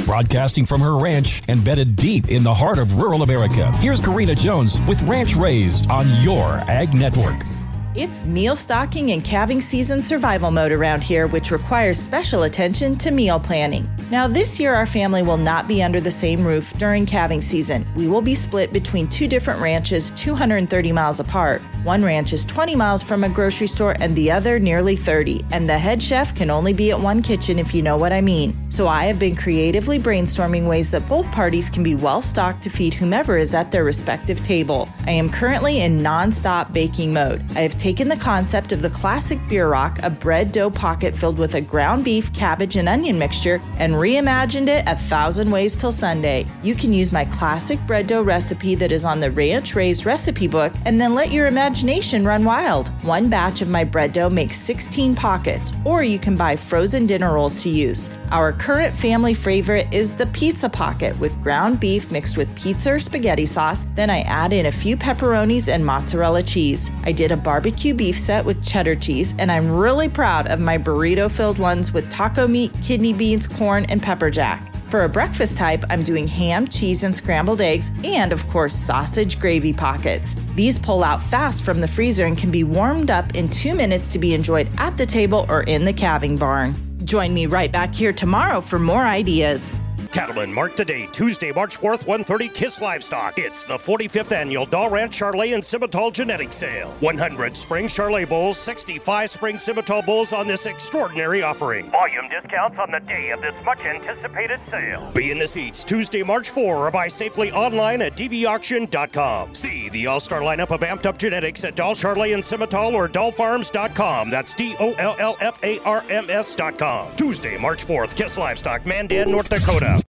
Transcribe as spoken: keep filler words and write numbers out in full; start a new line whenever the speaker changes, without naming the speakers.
Broadcasting from her ranch embedded deep in the heart of rural America, here's Karina Jones with Ranch Raised on your Ag Network.
It's meal stocking and calving season survival mode around here, which requires special attention to meal planning. Now, this year our family will not be under the same roof during calving season. We will be split between two different ranches two hundred thirty miles apart. One ranch is twenty miles from a grocery store and the other nearly thirty, and the head chef can only be at one kitchen if you know what I mean. So I have been creatively brainstorming ways that both parties can be well stocked to feed whomever is at their respective table. I am currently in non-stop baking mode. I have taken the concept of the classic Bierock, a bread dough pocket filled with a ground beef, cabbage, and onion mixture, and reimagined it a thousand ways till Sunday. You can use my classic bread dough recipe that is on the Ranch Raised recipe book, and then let your imagination run wild. One batch of my bread dough makes sixteen pockets, or you can buy frozen dinner rolls to use. Our current family favorite is the pizza pocket with ground beef mixed with pizza or spaghetti sauce. Then I add in a few pepperonis and mozzarella cheese. I did a barbecue beef set with cheddar cheese, and I'm really proud of my burrito-filled ones with taco meat, kidney beans, corn, and pepper jack. For a breakfast type, I'm doing ham, cheese, and scrambled eggs, and of course, sausage gravy pockets. These pull out fast from the freezer and can be warmed up in two minutes to be enjoyed at the table or in the calving barn. Join me right back here tomorrow for more ideas.
Cattlemen, mark the date, Tuesday, March fourth, one thirty, Kiss Livestock. It's the forty-fifth annual Doll Ranch Charolais and Simmental Genetic Sale. one hundred spring Charolais bulls, sixty-five spring Simmental bulls on this extraordinary offering.
Volume discounts on the day of this much-anticipated sale.
Be in the seats Tuesday, March fourth, or buy safely online at d v auction dot com. See the all-star lineup of amped-up genetics at Doll Charolais and Simmental or doll farms dot com. That's D O L L F A R M S dot com. Tuesday, March fourth, Kiss Livestock, Mandan, North Dakota.